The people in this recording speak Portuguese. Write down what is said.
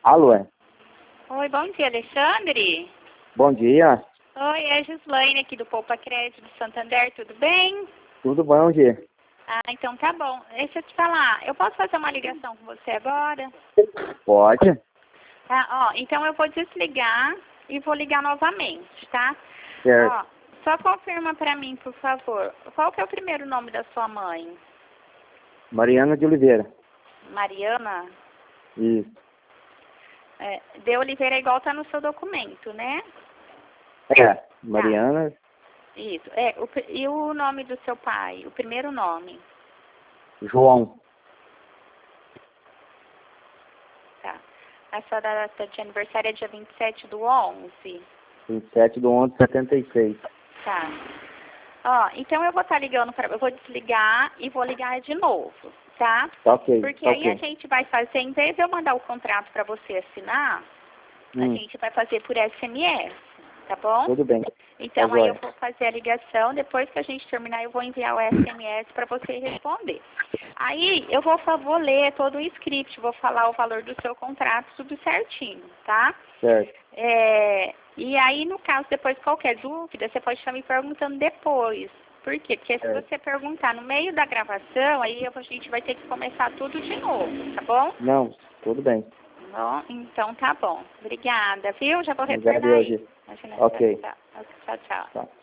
Alô, é? Oi, bom dia, Alexandre. Bom dia. Oi, é a Gislaine aqui do Poupa Crédito de Santander, tudo bem? Tudo bom, dia? Ah, então tá bom. Deixa eu te falar, eu posso fazer uma ligação com você agora? Pode? Tá, ó, então eu vou desligar e vou ligar novamente, tá? Certo. Ó, só confirma pra mim, por favor, qual que é o primeiro nome da sua mãe? Mariana de Oliveira. Mariana? Isso. De Oliveira é igual tá no seu documento, né? É, Mariana. Isso. E o nome do seu pai? O primeiro nome? João. Tá. A sua data de aniversário é dia 27/11? 27/11/76. Tá. Ó, então eu vou estar ligando eu vou desligar e vou ligar de novo, tá? Tá ok. Porque tá aí a ok. gente vai fazer, em vez de eu mandar o contrato para você assinar, a gente vai fazer por SMS, tá bom? Tudo bem. Então Tá aí eu jóia. vou fazer a ligação, depois que a gente terminar eu vou enviar o SMS para você responder. Aí eu vou ler todo o script, vou falar o valor do seu contrato, tudo certinho, tá? Certo. E aí, no caso, depois qualquer dúvida, você pode estar me perguntando depois. Por quê? Porque se você perguntar no meio da gravação, aí a gente vai ter que começar tudo de novo, tá bom? Não, tudo bem. Bom, então tá bom. Obrigada, viu? Já vou Obrigado, retornar aí. Hoje. Ok. Tchau, tchau. Tá.